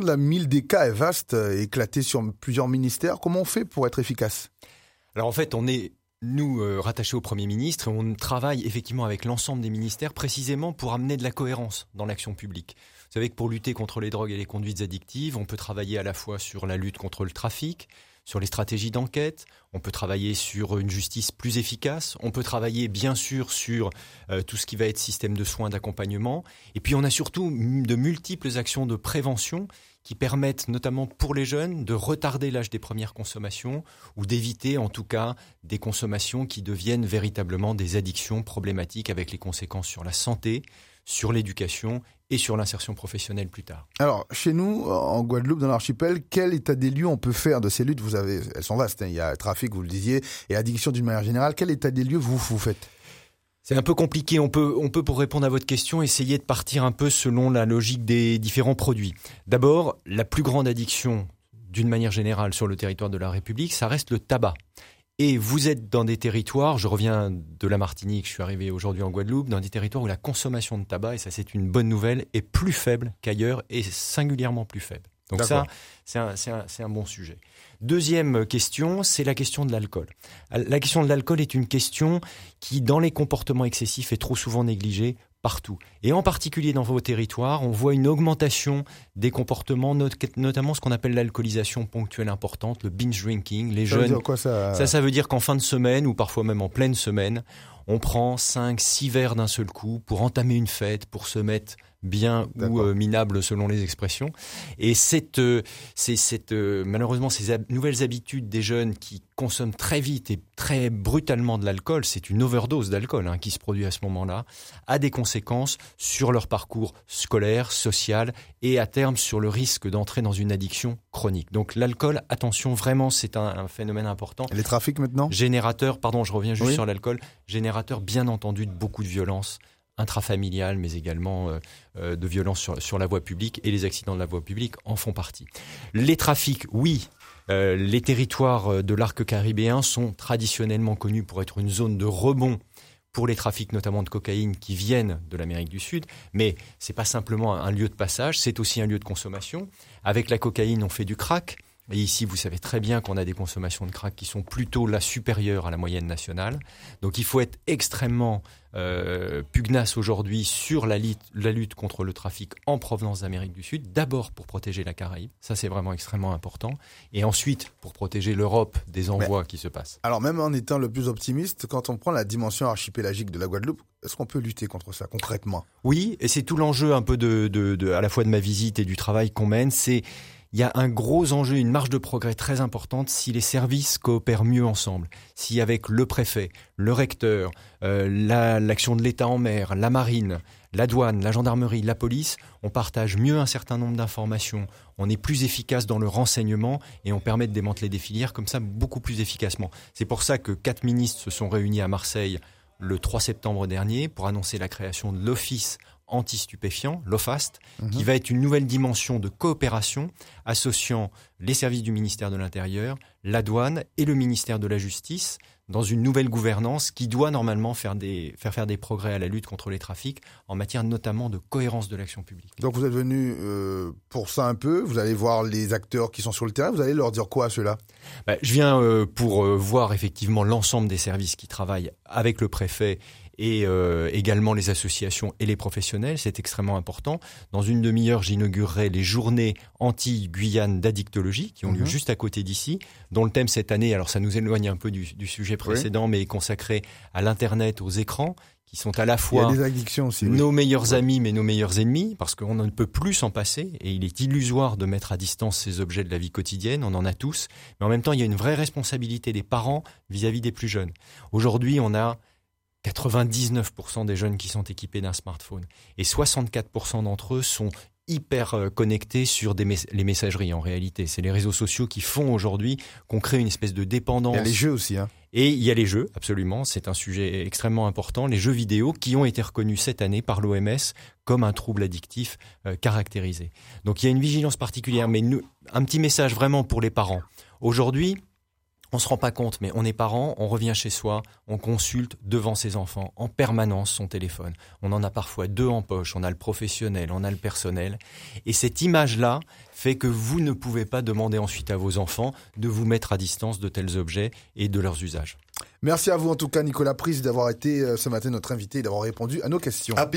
de la mille des cas est vaste, éclatée sur plusieurs ministères. Comment on fait pour être efficace ? Alors en fait, on est, nous, rattachés au Premier ministre, et on travaille effectivement avec l'ensemble des ministères précisément pour amener de la cohérence dans l'action publique. Vous savez que pour lutter contre les drogues et les conduites addictives, on peut travailler à la fois sur la lutte contre le trafic, sur les stratégies d'enquête, on peut travailler sur une justice plus efficace, on peut travailler bien sûr sur tout ce qui va être système de soins, d'accompagnement, et puis on a surtout de multiples actions de prévention qui permettent notamment pour les jeunes de retarder l'âge des premières consommations ou d'éviter en tout cas des consommations qui deviennent véritablement des addictions problématiques avec les conséquences sur la santé, sur l'éducation et sur l'insertion professionnelle plus tard. Alors, chez nous, en Guadeloupe, dans l'archipel, quel état des lieux on peut faire de ces luttes ? Elles sont vastes, hein. Il y a trafic, vous le disiez, et addiction d'une manière générale. Quel état des lieux vous faites ? C'est un peu compliqué. On peut, pour répondre à votre question, essayer de partir un peu selon la logique des différents produits. D'abord, la plus grande addiction, d'une manière générale, sur le territoire de la République, ça reste le tabac. Et vous êtes dans des territoires, je reviens de la Martinique, je suis arrivé aujourd'hui en Guadeloupe, dans des territoires où la consommation de tabac, et ça c'est une bonne nouvelle, est plus faible qu'ailleurs et singulièrement plus faible. Donc D'accord. Ça, c'est un bon sujet. Deuxième question, c'est la question de l'alcool. La question de l'alcool est une question qui, dans les comportements excessifs, est trop souvent négligée partout. Et en particulier dans vos territoires, on voit une augmentation des comportements, notamment ce qu'on appelle l'alcoolisation ponctuelle importante, le binge drinking. Les jeunes, veut dire quoi, ça veut dire qu'en fin de semaine, ou parfois même en pleine semaine, on prend 5-6 verres d'un seul coup pour entamer une fête, pour se mettre bien ou minable selon les expressions. Et malheureusement, ces nouvelles habitudes des jeunes qui consomment très vite et très brutalement de l'alcool, c'est une overdose d'alcool qui se produit à ce moment-là, a des conséquences sur leur parcours scolaire, social et à terme sur le risque d'entrer dans une addiction chronique. Donc l'alcool, attention, vraiment, c'est un phénomène important. Et les trafics maintenant ? Générateur, je reviens juste sur l'alcool, générateur bien entendu de beaucoup de violence intrafamiliales, mais également de violences sur la voie publique, et les accidents de la voie publique en font partie. Les trafics, oui. Les territoires de l'arc caribéen sont traditionnellement connus pour être une zone de rebond pour les trafics notamment de cocaïne qui viennent de l'Amérique du Sud, mais c'est pas simplement un lieu de passage, c'est aussi un lieu de consommation. Avec la cocaïne, on fait du crack. Et ici, vous savez très bien qu'on a des consommations de crack qui sont plutôt supérieures à la moyenne nationale. Donc il faut être extrêmement pugnace aujourd'hui sur la lutte contre le trafic en provenance d'Amérique du Sud. D'abord pour protéger la Caraïbe, ça c'est vraiment extrêmement important. Et ensuite pour protéger l'Europe des envois qui se passent. Alors même en étant le plus optimiste, quand on prend la dimension archipélagique de la Guadeloupe, est-ce qu'on peut lutter contre ça concrètement ? Oui, et c'est tout l'enjeu un peu à la fois de ma visite et du travail qu'on mène, il y a un gros enjeu, une marge de progrès très importante si les services coopèrent mieux ensemble. Si avec le préfet, le recteur, l'action de l'État en mer, la marine, la douane, la gendarmerie, la police, on partage mieux un certain nombre d'informations, on est plus efficace dans le renseignement et on permet de démanteler des filières comme ça beaucoup plus efficacement. C'est pour ça que 4 ministres se sont réunis à Marseille le 3 septembre dernier pour annoncer la création de l'Office anti-stupéfiants, l'OFAST, qui va être une nouvelle dimension de coopération associant les services du ministère de l'Intérieur, la douane et le ministère de la Justice dans une nouvelle gouvernance qui doit normalement faire faire des progrès à la lutte contre les trafics en matière notamment de cohérence de l'action publique. Donc vous êtes venu pour ça un peu, vous allez voir les acteurs qui sont sur le terrain, vous allez leur dire quoi à ceux-là ? Je viens pour voir effectivement l'ensemble des services qui travaillent avec le préfet et également les associations et les professionnels, c'est extrêmement important. Dans une demi-heure, j'inaugurerai les journées Antilles-Guyane d'addictologie qui ont lieu juste à côté d'ici, dont le thème cette année, alors ça nous éloigne un peu du sujet précédent, mais est consacré à l'Internet, aux écrans, qui sont à la fois des addictions aussi, nos meilleurs amis mais nos meilleurs ennemis, parce qu'on ne peut plus s'en passer, et il est illusoire de mettre à distance ces objets de la vie quotidienne, on en a tous, mais en même temps, il y a une vraie responsabilité des parents vis-à-vis des plus jeunes. Aujourd'hui, on a 99% des jeunes qui sont équipés d'un smartphone. Et 64% d'entre eux sont hyper connectés sur les messageries en réalité. C'est les réseaux sociaux qui font aujourd'hui qu'on crée une espèce de dépendance. Il y a les jeux aussi. Et il y a les jeux, absolument. C'est un sujet extrêmement important. Les jeux vidéo qui ont été reconnus cette année par l'OMS comme un trouble addictif caractérisé. Donc il y a une vigilance particulière. Mais un petit message vraiment pour les parents. Aujourd'hui, On se rend pas compte, mais on est parent, on revient chez soi, on consulte devant ses enfants en permanence son téléphone. On en a parfois 2 en poche, on a le professionnel, on a le personnel. Et cette image-là fait que vous ne pouvez pas demander ensuite à vos enfants de vous mettre à distance de tels objets et de leurs usages. Merci à vous en tout cas, Nicolas Prise, d'avoir été ce matin notre invité et d'avoir répondu à nos questions.